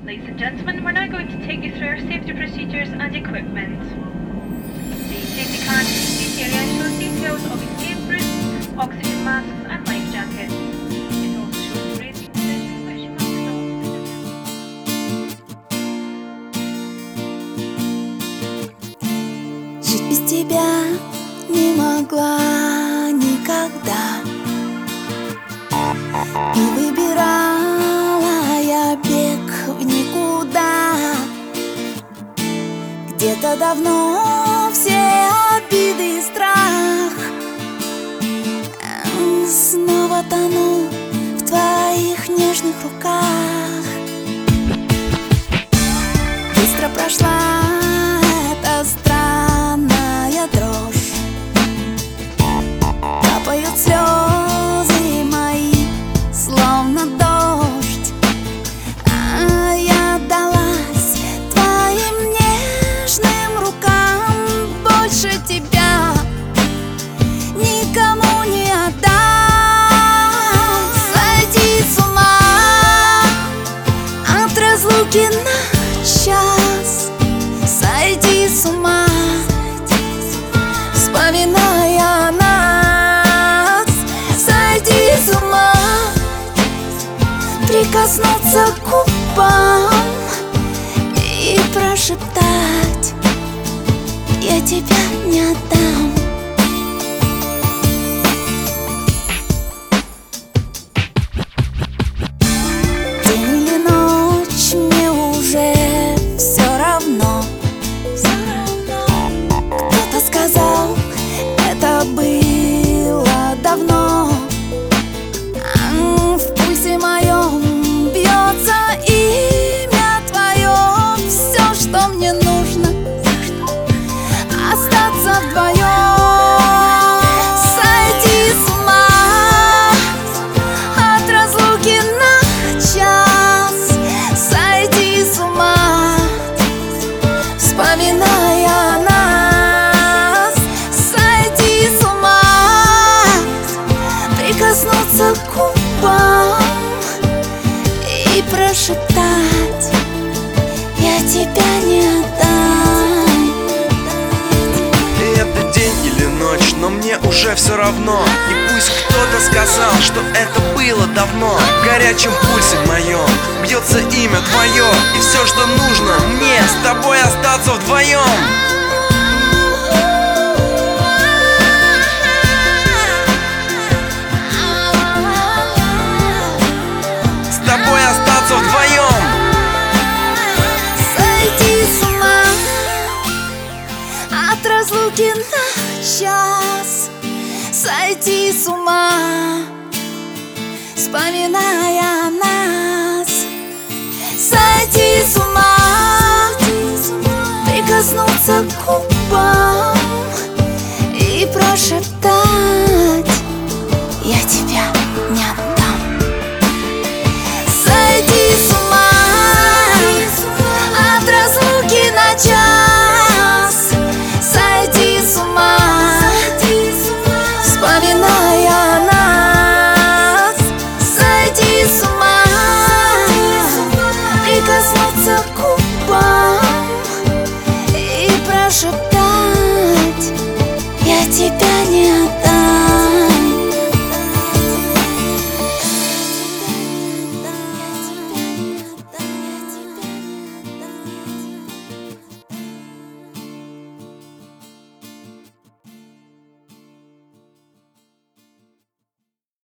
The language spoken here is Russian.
Ladies and gentlemen, we're now going to take you through our safety procedures and equipment. The safety card in this area shows details of escape routes, oxygen masks and life jackets. It also shows raising position which you must adopt. Жить без тебя не могла никогда. И выбирала я бег в никуда. Где-то давно все обиды и страх. Снова тону в твоих нежных руках. Быстро прошла эта странная дрожь. Капают слезы мои, словно дождь. А я отдалась твоим нежным рукам. Больше тебя никому не отдам. Сойти с ума от разлуки на час. Сойти с ума, вспоминая нас. Сойти с ума, прикоснуться к губам и прошептать: я тебя не отдам. День или ночь, мне уже все равно. Кто-то сказал, это было давно. В пульсе моем бьется имя твое. Все, что мне нужно, остаться вдвоем. Сойти с ума от разлуки на час. Сойти с ума, вспоминая нас. Сойти с ума, прикоснуться к губам и прошептать: я тебя не отдам. Это день или ночь, но мне уже все равно. И пусть кто-то сказал, что это было давно. В горячем пульсе моем бьется имя твое. И все, что нужно мне, с тобой остаться вдвоем. С тобой остаться вдвоем. Сойти с ума от разлуки на час. Сойти с ума, вспоминая нас. Сойти с ума, прикоснуться к губам